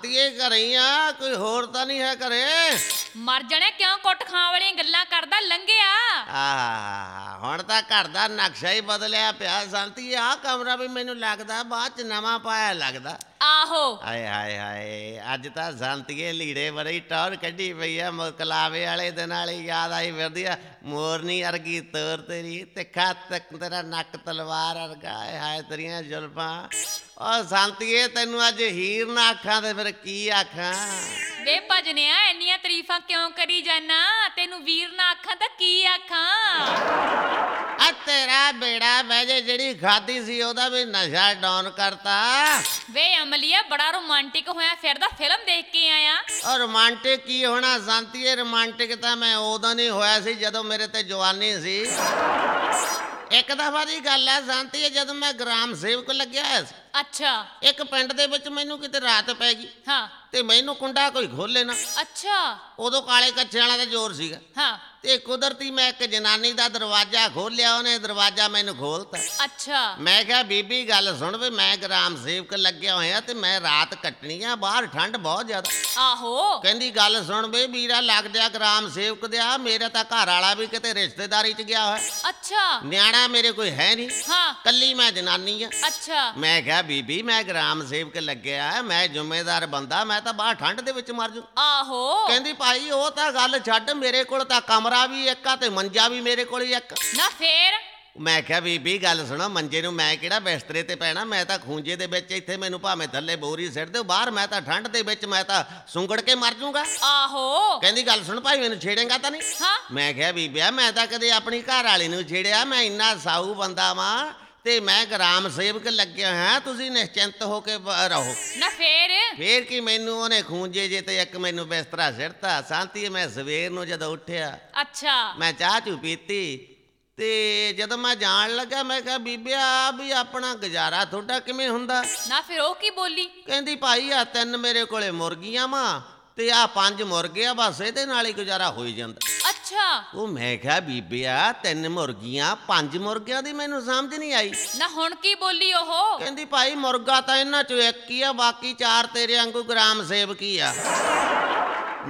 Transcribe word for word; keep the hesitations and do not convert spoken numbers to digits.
शांतिए घरे ही आ, कोई होर तां नहीं है घरे? मर जाने क्यों कुट खां वाली गल्लां करदा लंघिया। आह हुण तां घर दा नक्शा ही बदलिया पिया शांति। आ कमरा भी मैनूं लगदा बाਅद च नवां पाया लगदा। आहो हाय हाय हाय अज तां शांतिए लीड़े बड़ी टौर कड्ढी पई आ। मुकलावे वाले दिन वाली याद आई फिरदी आ। मोरनी वर्गी तोर तेरी, तिखा तक तेरा नक तलवार वर्गा। हाय हाय तेरियां जुल्फां। ओ शांतिए तैनूं अज हीर ना आखां ते फिर की आखां? वे भजनिया इन्नियां तरीफां क्यों करी जाना? तेनू वीर ना आखां तां की आखां? आ तेरा बेड़ा वैजे ਜਿਹੜੀ ਖਾਦੀ ਸੀ ਉਹਦਾ ਵੀ ਨਸ਼ਾ ਡਾਊਨ ਕਰਤਾ। ਵੇ ਅਮਲੀਆ ਬੜਾ ਰੋਮਾਂਟਿਕ ਹੋਇਆ ਫਿਰਦਾ, ਫਿਲਮ ਦੇਖ ਕੇ ਆਇਆ। ਔਰ ਰੋਮਾਂਟਿਕ ਕੀ ਹੋਣਾ ਸ਼ਾਂਤੀਏ? ਰੋਮਾਂਟਿਕ ਤਾਂ ਮੈਂ ਉਦੋਂ ਨਹੀਂ ਹੋਇਆ ਸੀ ਜਦੋਂ ਮੇਰੇ ਤੇ ਜਵਾਨੀ ਸੀ। ਇੱਕ ਦਫਾ ਦੀ ਗੱਲ ਹੈ ਸ਼ਾਂਤੀਏ, ਜਦੋਂ ਮੈਂ ਗ੍ਰਾਮ ਸੇਵਕ ਲੱਗਿਆ ਹੋਇਆ ਸੀ ਅੱਛਾ। ਇੱਕ ਪਿੰਡ ਦੇ ਵਿੱਚ ਮੈਨੂੰ ਕਿਤੇ ਰਾਤ ਪੈ ਗਈ ਹਾਂ ਤੇ ਮੈਨੂੰ ਕੁੰਡਾ ਕੋਈ ਖੋਲੇ ਨਾ। ਅੱਛਾ। ਉਦੋਂ ਕਾਲੇ ਕੱਛੇ ਵਾਲਾ ਦਾ ਜ਼ੋਰ ਸੀਗਾ ਹਾਂ ਤੇ ਕੁਦਰਤੀ ਮੈਂ ਇੱਕ ਜਨਾਨੀ ਦਾ ਦਰਵਾਜ਼ਾ ਖੋਲਿਆ, ਉਹਨੇ ਦਰਵਾਜ਼ਾ ਮੈਨੂੰ ਖੋਲਤਾ। ਅੱਛਾ। ਮੈਂ ਕਿਹਾ ਬੀਬੀ ਗੱਲ ਸੁਣ ਵੀ ਮੈਂ ਗ੍ਰਾਮ ਸੇਵਕ ਲੱਗਿਆ ਹੋਇਆ ਤੇ ਮੈਂ ਰਾਤ ਕੱਟਣੀ ਆ, ਬਾਹਰ ਠੰਡ ਬਹੁਤ ਜ਼ਿਆਦਾ। ਆਹੋ। ਕਹਿੰਦੀ ਗੱਲ ਸੁਣ ਵੇ ਵੀਰਾ ਲੱਗ ਜਾ ਗ੍ਰਾਮ ਸੇਵਕ ਦਿਆ, ਮੇਰਾ ਤਾਂ ਘਰ ਵਾਲਾ ਵੀ ਕਿਤੇ ਰਿਸ਼ਤੇਦਾਰੀ 'ਚ ਗਿਆ ਹੋਇਆ, ਅੱਛਾ। ਨਿਆਣਾ ਮੇਰੇ ਕੋਈ ਹੈ ਨਹੀਂ, ਹਾਂ ਕੱਲੀ ਮੈਂ ਜਨਾਨੀ ਆ। ਅੱਛਾ। ਮੈਂ ਕਿਹਾ ਬੀਬੀ ਮੈਂ ਗ੍ਰਾਮ ਸੇਵਕ ਲੱਗਿਆ, ਮੈਂ ਜ਼ਿੰਮੇਦਾਰ ਬੰਦਾ, ਮੈਂ ਤਾਂ ਬਾਹਰ ਠੰਡ ਦੇ ਵਿੱਚ ਮਰ ਜੂ। ਆਹੋ। ਕਹਿੰਦੀ ਭਾਈ ਉਹ ਤਾਂ ਗੱਲ ਛੱਡ, ਮੇਰੇ ਕੋਲ ਤਾਂ ਕਮਰਾ ਵੀ ਇੱਕ ਆ ਤੇ ਮੰਜਾ ਵੀ ਮੇਰੇ ਕੋਲ ਹੀ ਇੱਕ। ਨਾ ਫੇਰ? ਮੈਂ ਕਿਹਾ ਬੀਬੀ ਗੱਲ ਸੁਣੋ, ਮੰਜੇ ਨੂੰ ਮੈਂ ਕਿਹੜਾ ਬਿਸਤਰੇ ਤੇ ਪੈਣਾ, ਮੈਂ ਤਾਂ ਖੂੰਜੇ ਦੇ ਵਿੱਚ, ਇੱਥੇ ਮੈਨੂੰ ਭਾਵੇਂ ਥੱਲੇ ਬੋਰੀ ਸਿੱਟ ਦਿਓ, ਬਾਹਰ ਮੈਂ ਤਾਂ ਠੰਡ ਦੇ ਵਿੱਚ ਮੈਂ ਤਾਂ ਸੁੰਗੜ ਕੇ ਮਰ ਜੂਗਾ। ਆਹੋ। ਕਹਿੰਦੀ ਗੱਲ ਸੁਣ ਭਾਈ ਮੈਨੂੰ ਛੇੜੇਗਾ ਤਾਂ ਨਹੀਂ? ਹਾਂ। ਮੈਂ ਕਿਹਾ ਬੀਬੀਆ ਮੈਂ ਤਾਂ ਕਦੇ ਆਪਣੀ ਘਰ ਵਾਲੀ ਨੂੰ ਛੇੜਿਆ, ਮੈਂ ਇੰਨਾ ਸਾਊ ਬੰਦਾ ਵਾਂ ਤੇ ਮੈਂ ਗ੍ਰਾਮ ਸੇਵਕ ਲੱਗਿਆ ਹਾਂ, ਤੁਸੀਂ ਨਿਸ਼ਚਿੰਤ ਹੋ ਕੇ ਬ- ਰਹੋ। ਨਾ ਫੇਰ? ਫੇਰ ਕੀ ਮੈਨੂੰ ਉਹਨੇ ਖੂੰਜੇ ਜੇ ਤੇ ਇੱਕ ਮੈਨੂੰ ਬਿਸਤਰਾ ਸਿੱਟਤਾ। ਸ਼ਾਂਤੀ ਮੈਂ ਸਵੇਰ ਨੂੰ ਜਦੋਂ ਉੱਠਿਆ ਅੱਛਾ। ਮੈਂ ਚਾਹ ਚੂ ਪੀਤੀ ਤੇ ਜਦੋਂ ਮੈਂ ਜਾਣ ਲੱਗਾ ਮੈਂ ਕਿਹਾ ਬੀਬੀਆ ਵੀ ਆਪਣਾ ਗੁਜ਼ਾਰਾ ਤੁਹਾਡਾ ਕਿਵੇਂ ਹੁੰਦਾ? ਨਾ ਫਿਰ ਉਹ ਕੀ ਬੋਲੀ? ਕਹਿੰਦੀ ਭਾਈ ਆ ਤਿੰਨ ਮੇਰੇ ਕੋਲੇ ਮੁਰਗੀਆਂ ਵਾਂ ਤੇ ਆ ਪੰਜ ਮੁਰਗੇ ਆ, ਬਸ ਇਹਦੇ ਨਾਲ ਹੀ ਗੁਜ਼ਾਰਾ ਹੋਈ ਜਾਂਦਾ। ਅੱਛਾ। ਉਹ ਮੈਂ ਕਿਹਾ ਬੀਬੀਆ ਤਿੰਨ ਮੁਰਗੀਆਂ ਪੰਜ ਮੁਰਗਿਆਂ ਦੀ ਮੈਨੂੰ ਸਮਝ ਨਹੀਂ ਆਈ। ਨਾ ਹੁਣ ਕੀ ਬੋਲੀ ਉਹ? ਕਹਿੰਦੀ ਭਾਈ ਮੁਰਗਾ ਤਾਂ ਇਹਨਾਂ ਚੋਂ ਇੱਕ ਹੀ ਆ, ਬਾਕੀ ਚਾਰ ਤੇਰੇ ਵਾਂਗੂ ਗ੍ਰਾਮ ਸੇਵਕ ਹੀ ਆ।